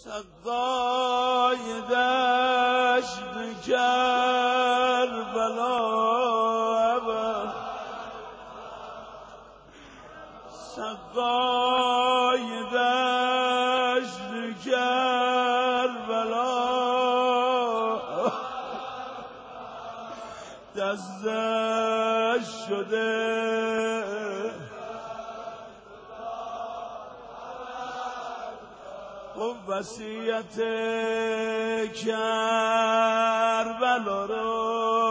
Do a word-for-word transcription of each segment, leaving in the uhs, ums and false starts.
صدای دشت کربلا صدای دشت کربلا دستش شده وصیت کربلا رو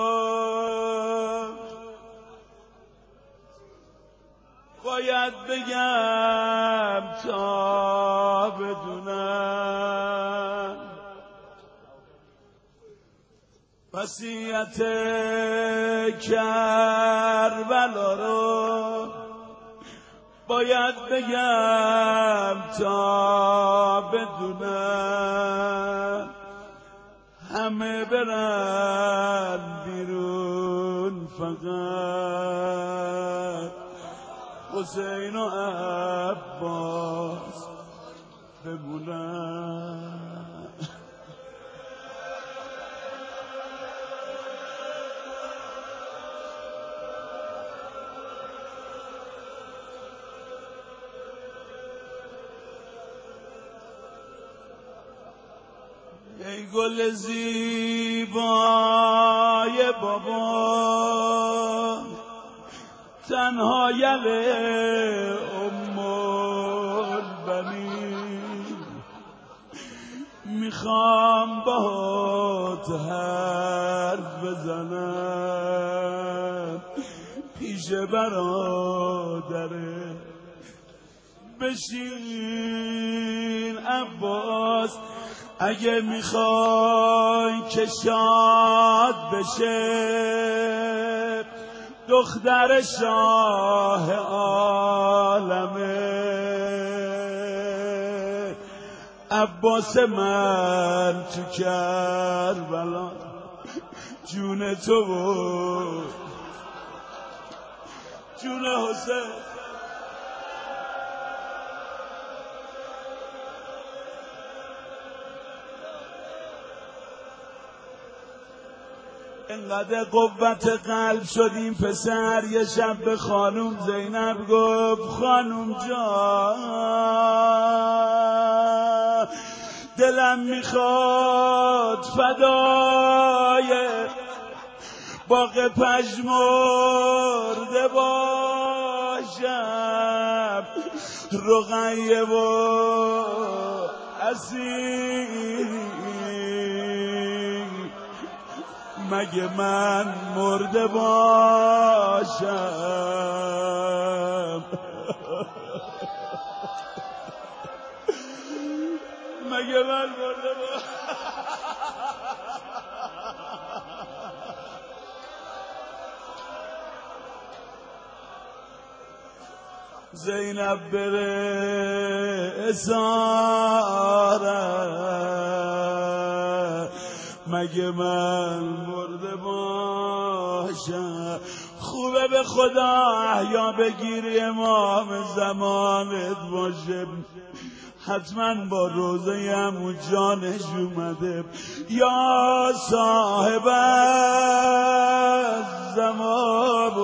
باید بگم تا بدونم وصیت کربلا رو باید بگم تا بدونم همه برن بیرون فقط حسین و عباس بمونن. ای گل زیبای بابا تنها یل ام البنین میخوام باهات حرف بزنم پیش برادره بشین عباس اگه میخوای که شاد بشه دختر شاه عالمه عباس من تو کربلا جون تو و جون حسین انقدر قوت قلب شدیم پسر یه شب به خانوم زینب گفت خانوم جان دلم میخواد فدای باغ پژمرده باشم رقیه و اسیر مگه من مرده باشم مگه من مرده باشم زینب بره اسارت مگه من مرده باشم خوبه به خدا احیا بگیری امام زمانت باشه حتما با روزه عمو جانش اومده یا صاحب زمان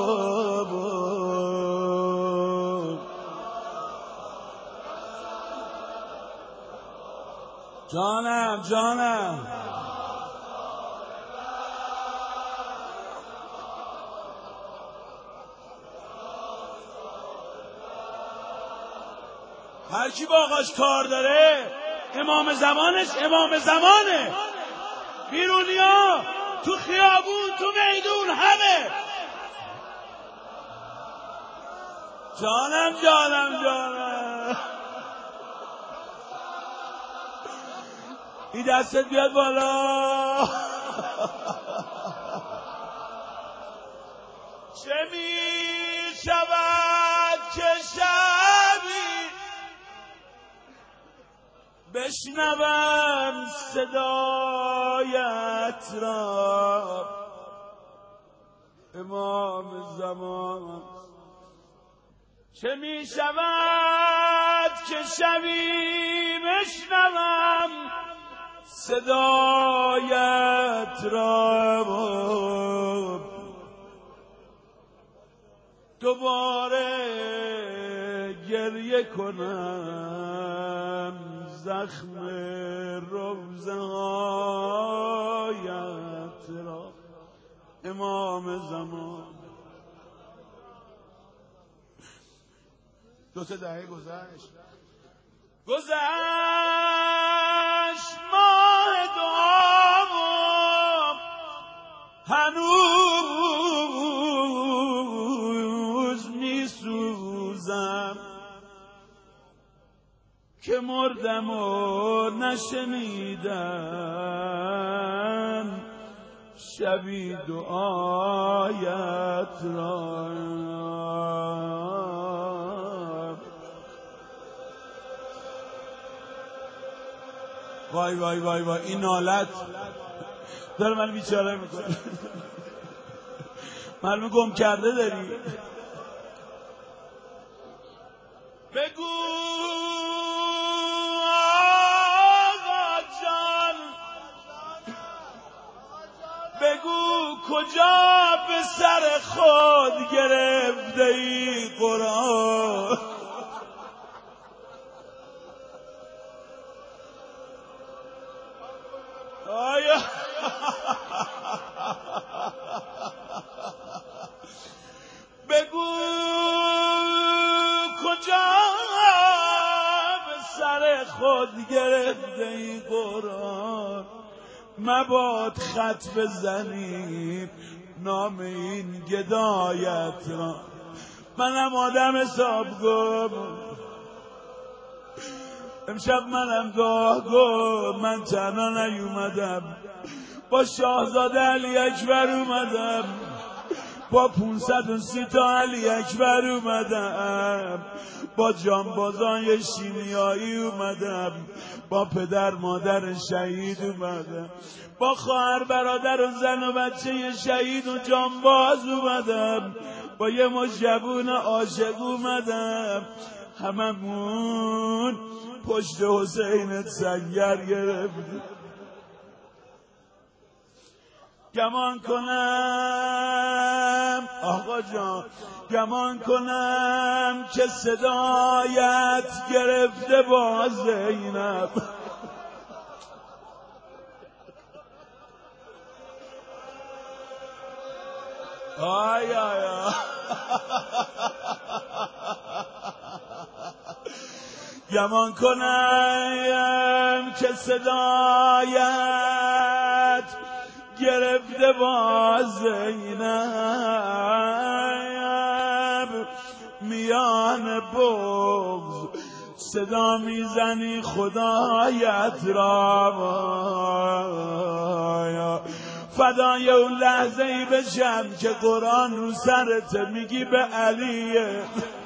جانم جانم هر کی با آقاش کار داره امام زمانش امام زمانه بیرونیا تو خیابون تو میدون همه جانم جانم جانم این دستت بیاد بالا چه می شود که شبی بشنوم صدایت را امام زمان چه می شود که شبی بشنوم صدایت را دوباره گریه کنم، زخم روزه هایت را. امام زمان. دو سه دهه گذشت گذشت ماه دوم، هنوز می سوزم که مردم و نشنیدم شبی دعایت را. وای وای وای وای، این نالت داره من بیچاره میکنه. معلوم گم کرده داری. بگو آقا جان، بگو کجا به سر خود گرفته ای قرآن. آیا بگو کجا به سر خود گرفته ای قرآن. مباد خط بزنیم نام این گدایت را. منم آدم حسابگو، امشب منم دعا گو. من تنها نیومدم، با شاهزاده علی اکبر اومدم، با پونصد و سی تا علی اکبر اومدم، با جانبازای شیمیایی اومدم، با پدر مادر شهید اومدم، با خواهر برادر و زن و بچه شهید و جانباز اومدم، با یه مش جوون عاشق اومدم. هممون پشت حسینت سنگر گرفتیم. گمان کنم آقا جان، گمان کنم که صدایت گرفته با زینب. آی آی آی گمان کنم که صدایت گرفته با زینب. میان بغض صدا میزنی خدایت را. فدای اون لحظه ای بشم که قرآن رو سرت میگی به علیه.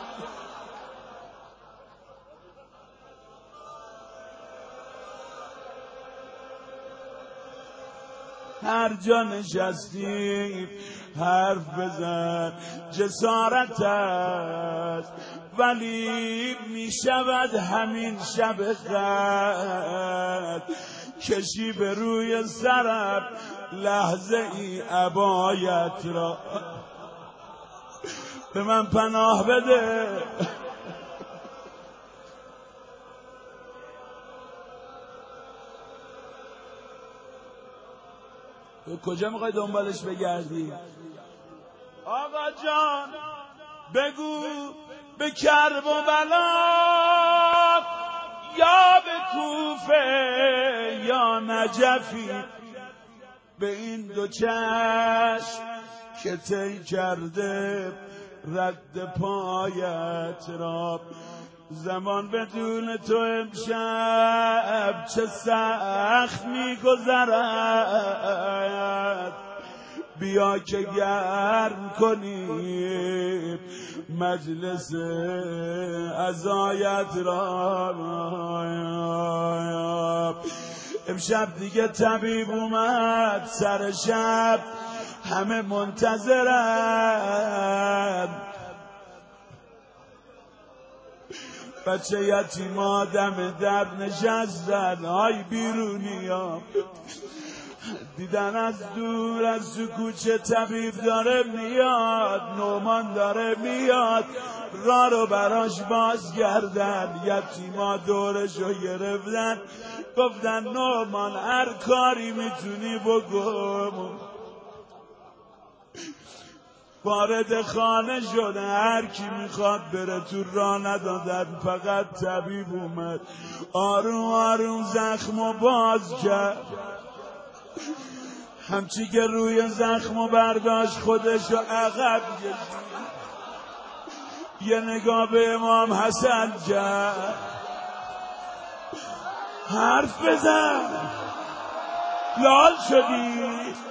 هر جا نشستی حرف بزن، جسارت است، ولی می شود همین شب خط کشی به روی سرم لحظه ای عبایت را. به من پناه بده. تو کجا میخوای دنبالش بگردی؟ آقا جان بگو به کرب و بلا یا به کوفه یا نجفی، به این دو چشم که طی کرده رد پایت را. زمان بدون تو امشب چه سخت می‌گذرد. بیا که گرم کنیم مجلس عزایت را. امشب دیگه طبیب اومد سر شب، همه منتظرن. بچه یتیما دم در نشستن، های بیرونی ها دیدن از دور از تو کوچه طبیب داره میاد، نومان داره میاد، راه رو براش باز کردن. یتیما دورشو گرفتن گفتن نومان هر کاری میتونی بگو. وارد خانه شده، هر کی میخواد بره تو راه ندادن، فقط طبیب اومد آروم آروم زخمو باز کرد. همچی که روی زخمو برداشت خودشو عقب کشید، یه نگاه به امام حسن کرد، حرف بزن لال شدی؟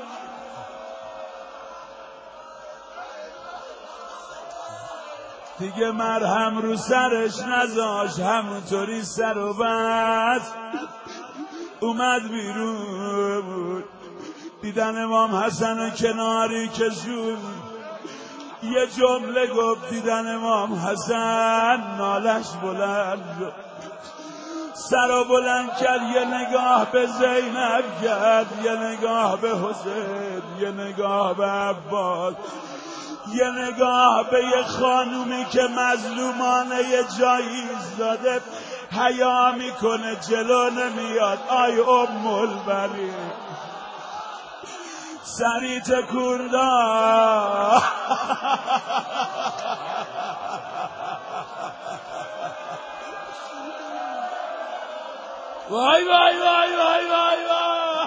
دیگه مرهم رو سرش نذاش، همونطوری سر و بست اومد بیرون. دیدن امام حسن کناری کشون، یه جمله گفت، دیدن امام حسن نالش بلند شد، سر و بلند کرد، یه نگاه به زینب کرد، یه نگاه به حسین، یه نگاه به عباس، یه نگاه به یه خانومی که مظلومانه یه جایی ایستاده حیا میکنه جلو نمیاد. آی ام البنین سری تکون داد. وای وای وای وای وای وای.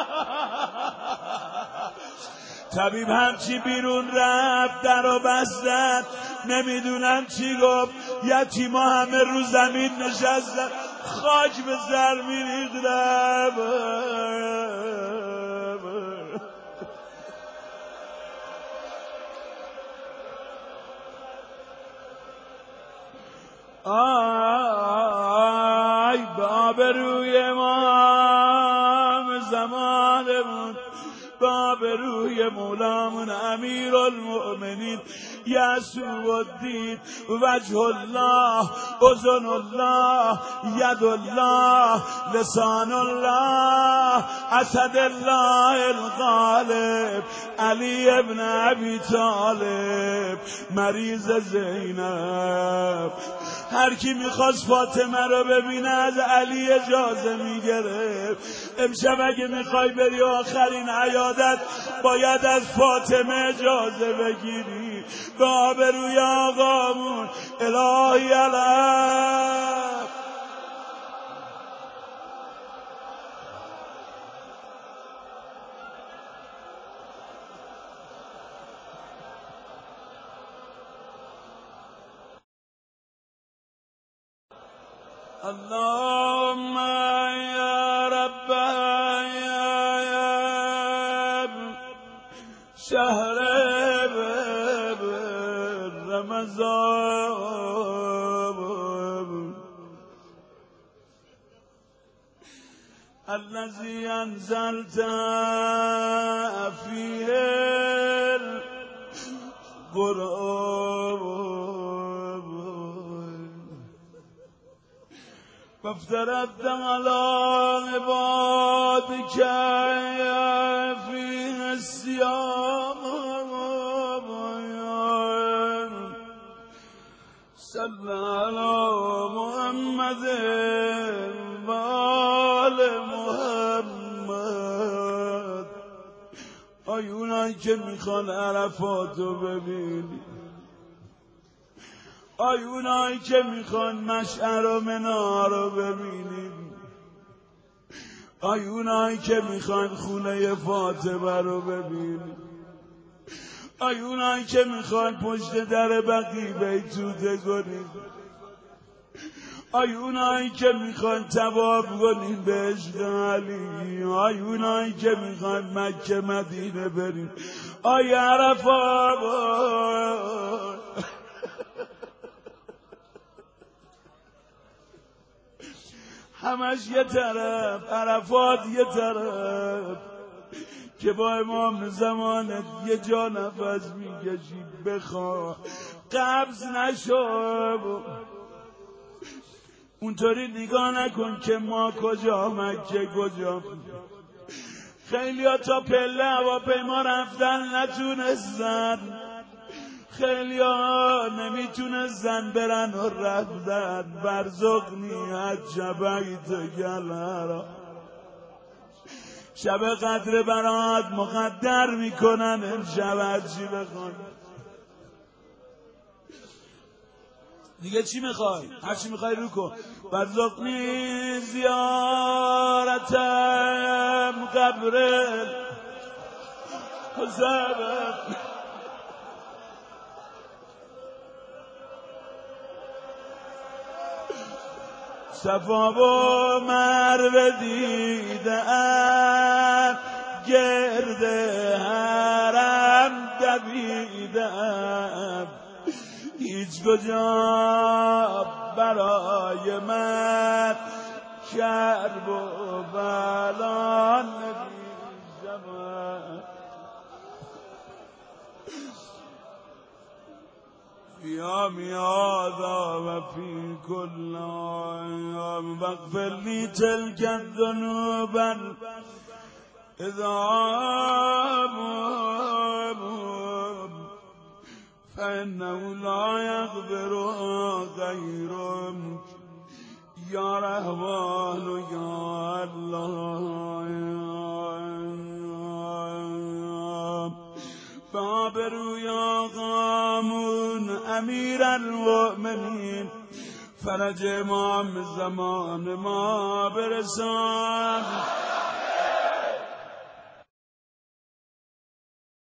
طبیب همچی بیرون رفت در و بستن، نمیدونن چی گفت. یتیما همه رو زمین نشستن، خاک به سر میریختن. آی باب روی امام زمانمون، باب روی مولامون امیر المؤمنین یسوع الدین، وجه الله، اذن الله، ید الله، لسان الله، اسد الله الغالب، علی ابن ابی طالب، مریض زینب. هر کی میخواست فاطمه رو ببینه از علی اجازه میگرفت. امشب اگه میخوای بری آخرین عیادت باید از فاطمه اجازه بگیری. به آبروی آقامون الهی علم. اللهم یا رب یا شهر رمضان الذي انزلت فيه القرآن فافترضت على عبادك فيه الصيام صل على محمد و آل محمد. آیونایی که میخوان عرفاتو ببینی، آیونایی که میخوان مشعر و منار رو ببینیم، آیونایی که میخوان خونه فاطمه رو ببینیم، آیونایی که میخوان پشت در بقیع بیتوته کنیم، آیونایی که میخوان طواف کنیم به عشق علی، آیونایی که میخوان مکه مدینه بریم، آی عرفات. همش یه طرف، عرفات یه طرف، که با امام زمانت یه جا نفس میکشی بخوا قبض نشو. اونطوری نگاه نکن که ما کجا مکه کجا. خیلی ها تا پله هواپیما رفتن نتونستن، خیلی ها نمیتونستن برن و رفتن. برزقنی عجبیت گلرا، شب قدر برات مقدر میکنن امشب چی بخوان. دیگه چی میخوای؟ هر چی میخوای رو کن. برزقنی زیارتم قبر حسین، صفا و مروه دیدم، گرد حرم دویدم، هیچ کجا برای من کرب و بلا نمی‌شود. فی میادا و فی کل آیام واغفر لی تلک الذنوب اذا فإنه لا يغفر غيرك یا رحمان یا الله. بابرو یا قامون امیر المؤمنین، فرج امام زمان ما برسان.